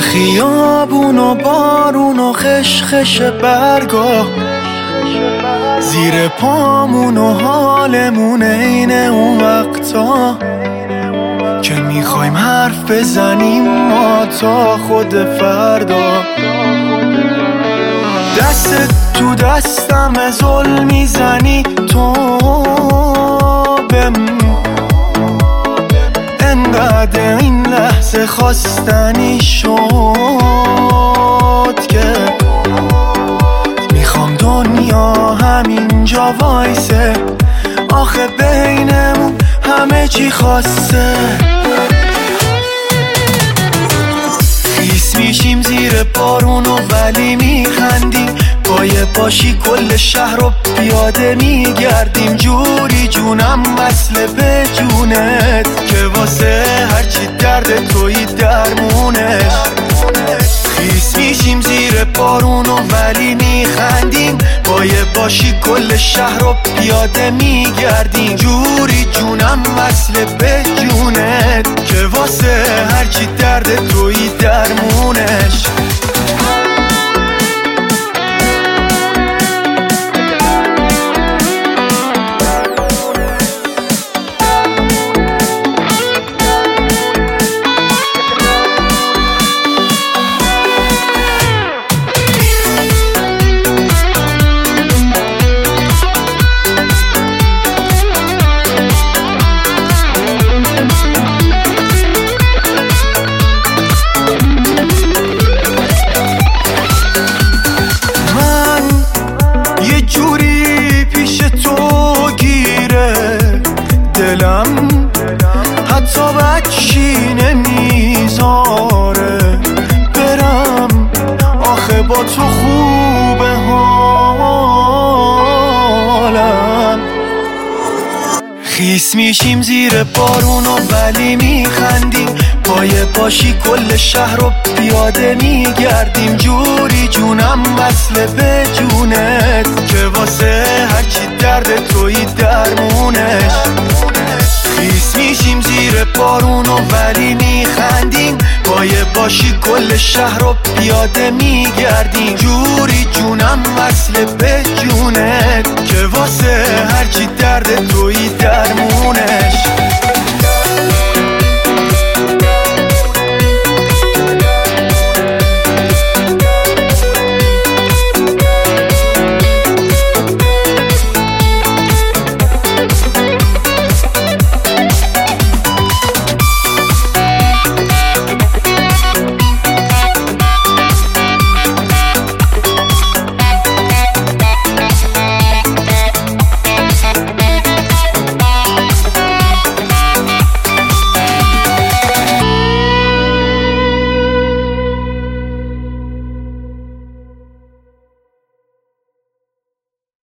خیابون و بارون و خشخش برگا زیر پامون و حالمون عین اون وقتا که میخوایم حرف بزنیم ما تا خود فردا. دست تو دستم ظلم میزنی تو انقدر این لحظه خواستنی شد که میخوام دنیا همینجا وایسه، آخه بینمون همه چی خواسته. خیس میشیم زیر بارون و ولی میخندیم، پای پاشی کل شهر رو پیاده میگردیم، جوری جونم وصله به جونت که واسه هرچی درد توی درمونش. خیس میشیم زیر بارون و ولی میخندیم، پای پاشی کل شهر رو پیاده میگردیم، جوری جونم وصله به جونت که واسه هرچی درد توی درمونش. حتی بچی نمیذاره برم، آخه با تو خوبه حالم. خیس میشیم زیر بارون و ولی میخندیم، پای پاشی کل شهر رو پیاده میگردیم، جوری جونم وصله به جونت که واسه هرچی درد توی درمونش. خیس میشیم زیر بارون و ولی میخندیم، پای باشی کل شهر رو پیاده میگردیم، جوری جونم وصله به جونت که واسه